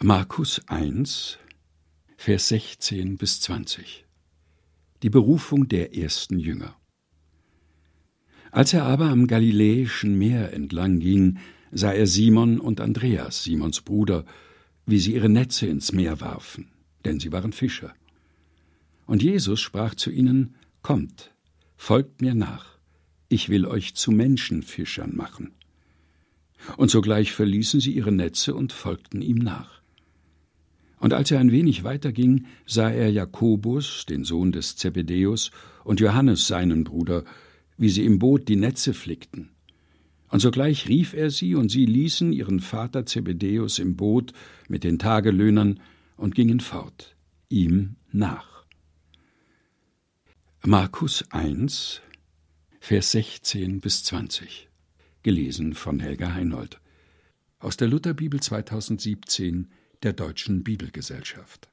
Markus 1, Vers 16 bis 20. Die Berufung der ersten Jünger. Als er aber am Galiläischen Meer entlang ging, sah er Simon und Andreas, Simons Bruder, wie sie ihre Netze ins Meer warfen, denn sie waren Fischer. Und Jesus sprach zu ihnen: Kommt, folgt mir nach, ich will euch zu Menschenfischern machen. Und sogleich verließen sie ihre Netze und folgten ihm nach. Und als er ein wenig weiterging, sah er Jakobus, den Sohn des Zebedäus, und Johannes, seinen Bruder, wie sie im Boot die Netze flickten. Und sogleich rief er sie, und sie ließen ihren Vater Zebedäus im Boot mit den Tagelöhnern und gingen fort, ihm nach. Markus 1, Vers 16 bis 20. Gelesen von Helga Heinold. Aus der Lutherbibel 2017 der Deutschen Bibelgesellschaft.